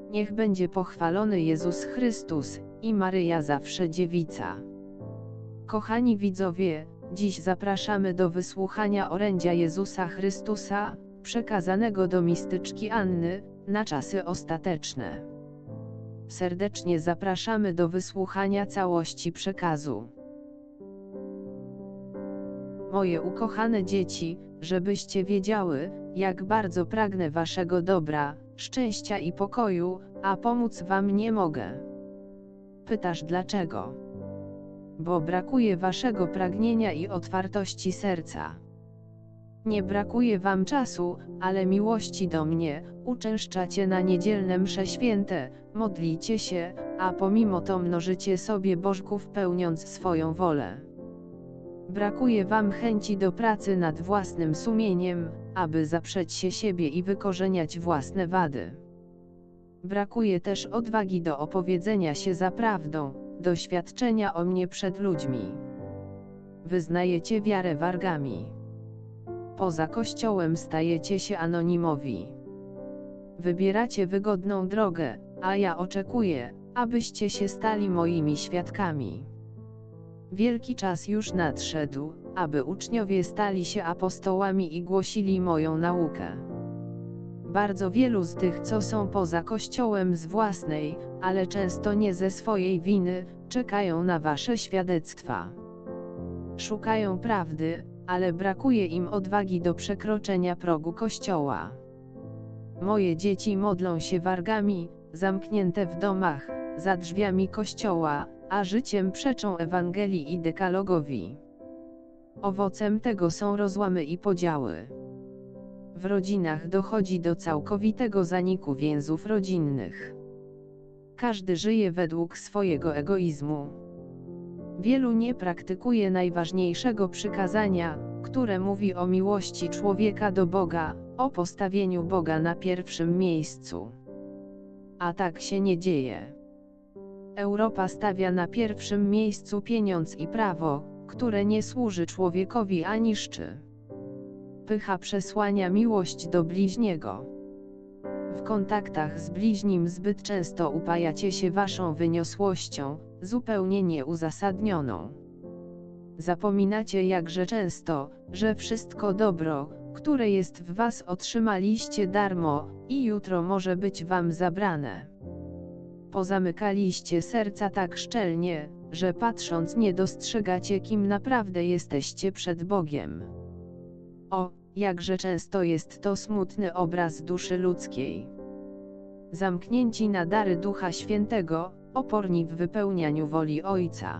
Niech będzie pochwalony Jezus Chrystus i Maryja zawsze dziewica. Kochani widzowie, dziś zapraszamy do wysłuchania orędzia Jezusa Chrystusa, przekazanego do mistyczki Anny, na czasy ostateczne. Serdecznie zapraszamy do wysłuchania całości przekazu. Moje ukochane dzieci, żebyście wiedziały, jak bardzo pragnę waszego dobra, szczęścia i pokoju, a pomóc wam nie mogę. Pytasz dlaczego? Bo brakuje waszego pragnienia i otwartości serca. Nie brakuje wam czasu, ale miłości do mnie, uczęszczacie na niedzielne msze święte, modlicie się, a pomimo to mnożycie sobie bożków pełniąc swoją wolę. Brakuje wam chęci do pracy nad własnym sumieniem, aby zaprzeć się siebie i wykorzeniać własne wady. Brakuje też odwagi do opowiedzenia się za prawdą, doświadczenia o mnie przed ludźmi. Wyznajecie wiarę wargami. Poza Kościołem stajecie się anonimowi. Wybieracie wygodną drogę, a ja oczekuję, abyście się stali moimi świadkami. Wielki czas już nadszedł, aby uczniowie stali się apostołami i głosili moją naukę. Bardzo wielu z tych, co są poza Kościołem z własnej, ale często nie ze swojej winy, czekają na wasze świadectwa. Szukają prawdy, ale brakuje im odwagi do przekroczenia progu Kościoła. Moje dzieci modlą się wargami, zamknięte w domach, za drzwiami Kościoła, a życiem przeczą Ewangelii i dekalogowi. Owocem tego są rozłamy i podziały. W rodzinach dochodzi do całkowitego zaniku więzów rodzinnych. Każdy żyje według swojego egoizmu. Wielu nie praktykuje najważniejszego przykazania, które mówi o miłości człowieka do Boga, o postawieniu Boga na pierwszym miejscu. A tak się nie dzieje. Europa stawia na pierwszym miejscu pieniądz i prawo, które nie służy człowiekowi a niszczy. Pycha przesłania miłość do bliźniego. W kontaktach z bliźnim zbyt często upajacie się waszą wyniosłością, zupełnie nieuzasadnioną. Zapominacie jakże często, że wszystko dobro, które jest w was otrzymaliście darmo, i jutro może być wam zabrane. Pozamykaliście serca tak szczelnie, że patrząc nie dostrzegacie, kim naprawdę jesteście przed Bogiem. O, jakże często jest to smutny obraz duszy ludzkiej. Zamknięci na dary Ducha Świętego, oporni w wypełnianiu woli Ojca.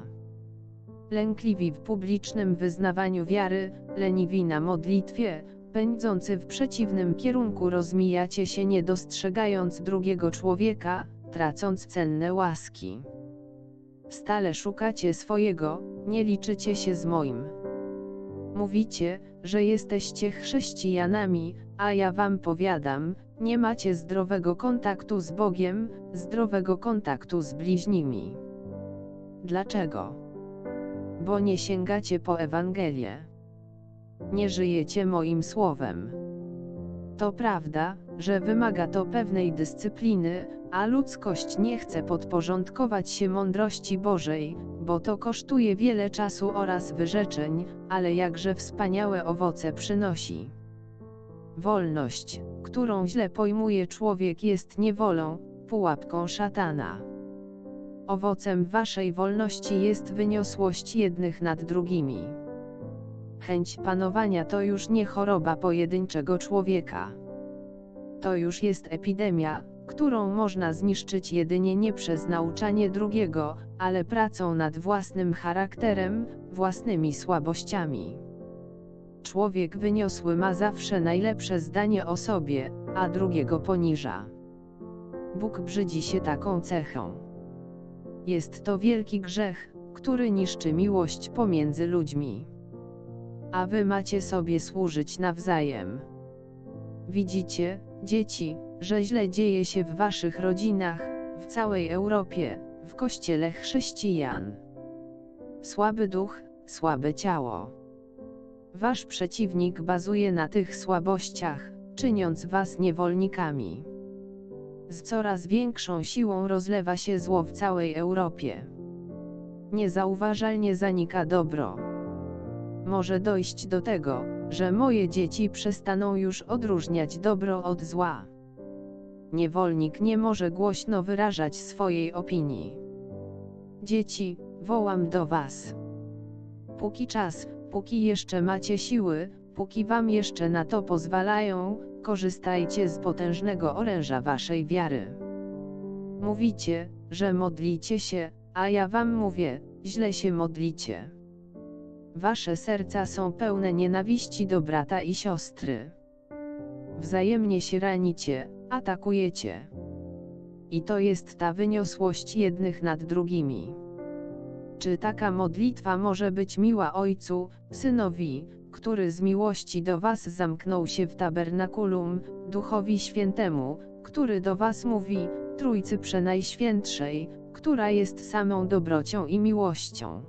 Lękliwi w publicznym wyznawaniu wiary, leniwi na modlitwie, pędzący w przeciwnym kierunku rozmijacie się nie dostrzegając drugiego człowieka, tracąc cenne łaski. Stale szukacie swojego, nie liczycie się z moim. Mówicie, że jesteście chrześcijanami, a ja wam powiadam, nie macie zdrowego kontaktu z Bogiem, zdrowego kontaktu z bliźnimi. Dlaczego? Bo nie sięgacie po Ewangelię. Nie żyjecie moim słowem. To prawda, że wymaga to pewnej dyscypliny, a ludzkość nie chce podporządkować się mądrości Bożej, bo to kosztuje wiele czasu oraz wyrzeczeń, ale jakże wspaniałe owoce przynosi. Wolność, którą źle pojmuje człowiek, jest niewolą, pułapką szatana. Owocem waszej wolności jest wyniosłość jednych nad drugimi. Chęć panowania to już nie choroba pojedynczego człowieka. To już jest epidemia, którą można zniszczyć jedynie nie przez nauczanie drugiego, ale pracą nad własnym charakterem, własnymi słabościami. Człowiek wyniosły ma zawsze najlepsze zdanie o sobie, a drugiego poniża. Bóg brzydzi się taką cechą. Jest to wielki grzech, który niszczy miłość pomiędzy ludźmi. A wy macie sobie służyć nawzajem. Widzicie, dzieci, że źle dzieje się w waszych rodzinach, w całej Europie, w Kościele chrześcijan. Słaby duch, słabe ciało. Wasz przeciwnik bazuje na tych słabościach, czyniąc was niewolnikami. Z coraz większą siłą rozlewa się zło w całej Europie. Niezauważalnie zanika dobro. Może dojść do tego, że moje dzieci przestaną już odróżniać dobro od zła. Niewolnik nie może głośno wyrażać swojej opinii. Dzieci, wołam do was. Póki czas, póki jeszcze macie siły, póki wam jeszcze na to pozwalają, korzystajcie z potężnego oręża waszej wiary. Mówicie, że modlicie się, a ja wam mówię, źle się modlicie. Wasze serca są pełne nienawiści do brata i siostry. Wzajemnie się ranicie, atakujecie. I to jest ta wyniosłość jednych nad drugimi. Czy taka modlitwa może być miła Ojcu, Synowi, który z miłości do was zamknął się w tabernakulum, Duchowi Świętemu, który do was mówi, Trójcy Przenajświętszej, która jest samą dobrocią i miłością?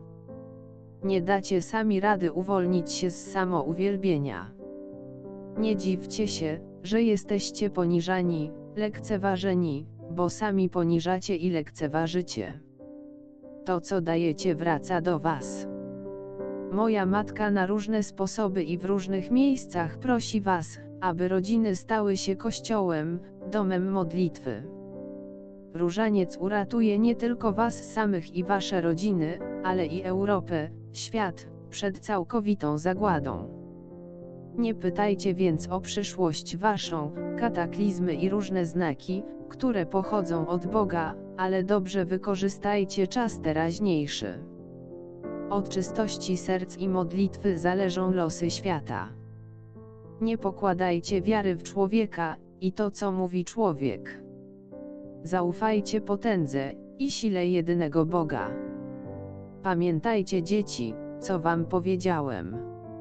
Nie dacie sami rady uwolnić się z samouwielbienia. Nie dziwcie się, że jesteście poniżani, lekceważeni, bo sami poniżacie i lekceważycie. To, co dajecie, wraca do was. Moja matka na różne sposoby i w różnych miejscach prosi was, aby rodziny stały się kościołem, domem modlitwy. Różaniec uratuje nie tylko was samych i wasze rodziny, ale i Europę, świat, przed całkowitą zagładą. Nie pytajcie więc o przyszłość waszą, kataklizmy i różne znaki, które pochodzą od Boga, ale dobrze wykorzystajcie czas teraźniejszy. Od czystości serc i modlitwy zależą losy świata. Nie pokładajcie wiary w człowieka i to, co mówi człowiek. Zaufajcie potędze i sile jedynego Boga. Pamiętajcie, dzieci, co wam powiedziałem.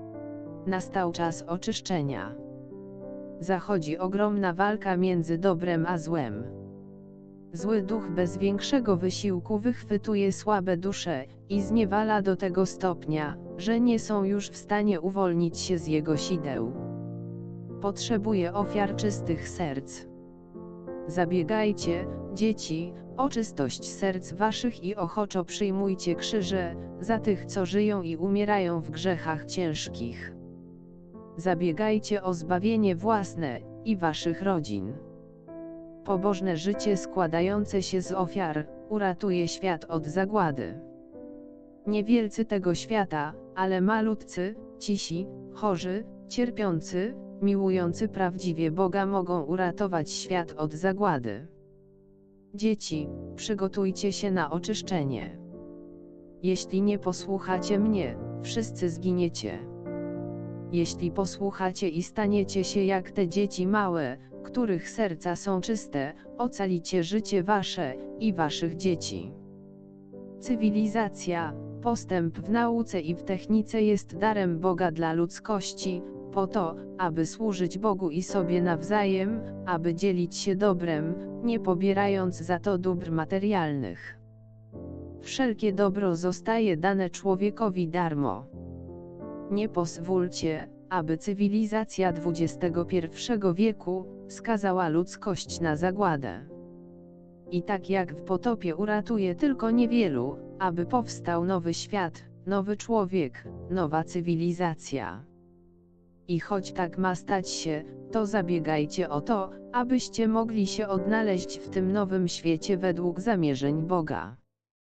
Nastał czas oczyszczenia. Zachodzi ogromna walka między dobrem a złem. Zły duch bez większego wysiłku wychwytuje słabe dusze i zniewala do tego stopnia, że nie są już w stanie uwolnić się z jego sideł. Potrzebuje ofiar czystych serc. Zabiegajcie, dzieci, o czystość serc waszych i ochoczo przyjmujcie krzyże, za tych, co żyją i umierają w grzechach ciężkich. Zabiegajcie o zbawienie własne i waszych rodzin. Pobożne życie składające się z ofiar uratuje świat od zagłady. Nie wielcy tego świata, ale malutcy, cisi, chorzy, cierpiący, miłujący prawdziwie Boga mogą uratować świat od zagłady. Dzieci, przygotujcie się na oczyszczenie. Jeśli nie posłuchacie mnie, wszyscy zginiecie. Jeśli posłuchacie i staniecie się jak te dzieci małe, których serca są czyste, ocalicie życie wasze i waszych dzieci. Cywilizacja, postęp w nauce i w technice jest darem Boga dla ludzkości, po to, aby służyć Bogu i sobie nawzajem, aby dzielić się dobrem, nie pobierając za to dóbr materialnych. Wszelkie dobro zostaje dane człowiekowi darmo. Nie pozwólcie, aby cywilizacja XXI wieku skazała ludzkość na zagładę. I tak jak w potopie uratuje tylko niewielu, aby powstał nowy świat, nowy człowiek, nowa cywilizacja. I choć tak ma stać się, to zabiegajcie o to, abyście mogli się odnaleźć w tym nowym świecie według zamierzeń Boga.